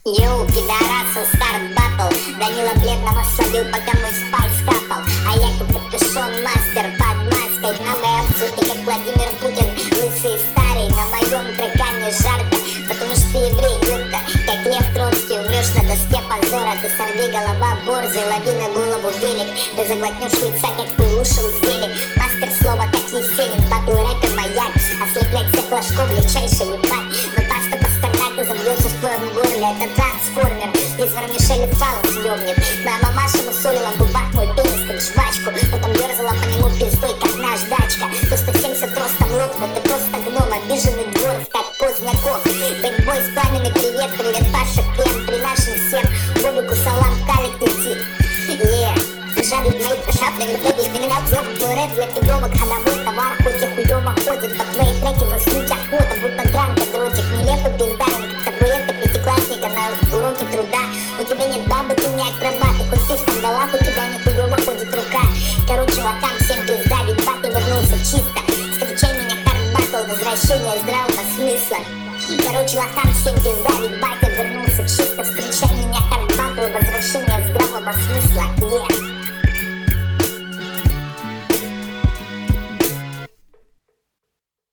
Йоу, пидорасу, старт батл. Данила бледного словил, пока мой спайс капал. А я как капюшон мастер под маской. Много овцу, ты как Владимир Путин. Лысый и старый, на моем треке не жарко. Потому что ты еврей, ёпта. Как Лев Троцкий, умрешь на доске позора. Ты сорви голова борзый, лови на голову велик. Ты заглотнешь лица, как ты ушел зелень. Мастер слова, как Есенин, батл рэпер маяк. Ослеплять всех ложков, легчайший ебать. Но паста Пастернака забьется в твоем горле. Это трансформер, из Вермишели фалос ёбнет. Моя мамаша мусолила в губах мой пенис, как жвачку. Потом дерзала по нему пиздой, как наш дачка. То 170 ростом лопнут, ты просто гном. Обиженный двор, как поздняков. Бэтбой с пламенный привет, привет, Паша, Клем. При нашем всем Бобику салам, Калик летит. Жадный мои шапли, выходишь, ты меня взял. Твой рэп для пидомок, ходовой товар. Хоть и хуёво ходит, по твоей треке заснуть охота. Будто дранка, дротик, нелепо пиздарен. Как табуретка пятиклассника на уроке труда. У тебя нет бабы, ты не акробат. И хоть ты в кандалах, у тебя не хуёво ходит рука. Короче, лакам всем пизда, ведь батя вернулся чисто. Встречай меня, хард батл, возвращение здравого смысла. Короче, лакам всем пизда, ведь батя вернулся чисто. Встречай меня, хард батл, возвращение здравого смысла.